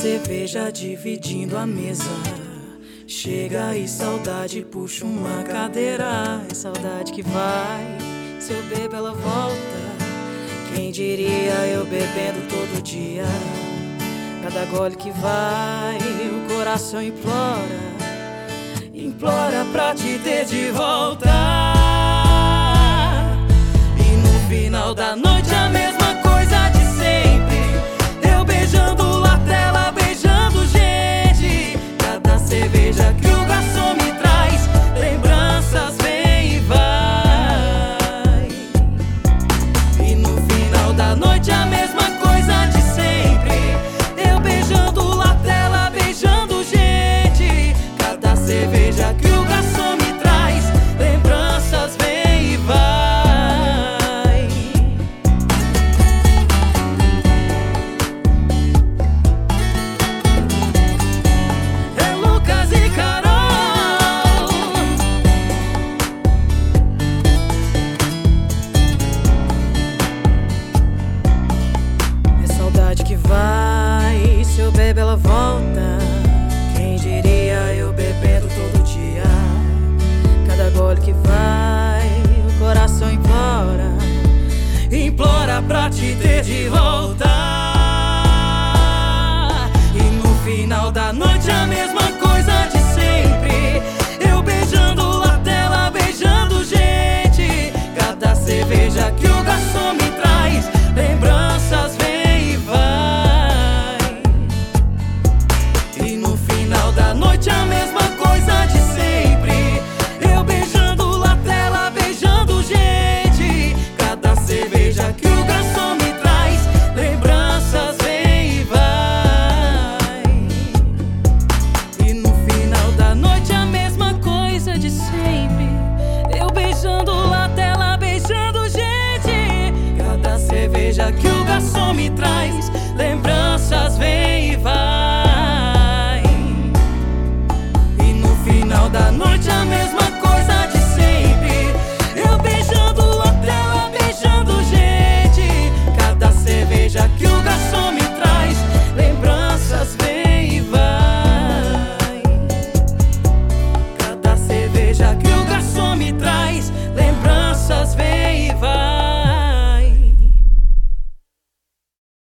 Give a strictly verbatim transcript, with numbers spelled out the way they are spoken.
cerveja dividindo a mesa. Chega e saudade puxa uma cadeira. É saudade que vai, se eu bebo ela volta. Quem diria eu bebendo todo dia. Cada gole que vai, o coração implora, implora pra te ter de volta. E no final da noite a mesma coisa de sempre. Eu beijando latela, beijando gente. Cada cerveja que o garçom me traz, lembranças vem e vai. E no final da noite a mesma coisa de sempre. Eu beijando latela, beijando gente. Cada cerveja que o garçom me traz, lembranças vem e vai. É Lucas e Carol. É saudade que vai, se eu bebo ela volta. Quem diria eu bebendo todo dia. Cada gole que vai, o coração implora, implora pra te ter de volta. E no final da noite a mesma coisa de sempre. Eu beijando latela, beijando gente. Cada cerveja que o garçom me traz, lembranças vem e vai. E no final da noite a mesma coisa de sempre. Eu beijando latela, beijando gente. Cada cerveja que o garçom me traz, lembranças vem e vai. E no final da noite a mesma coisa de sempre. Eu beijando latela, beijando gente. Cada cerveja que o garçom me traz, lembranças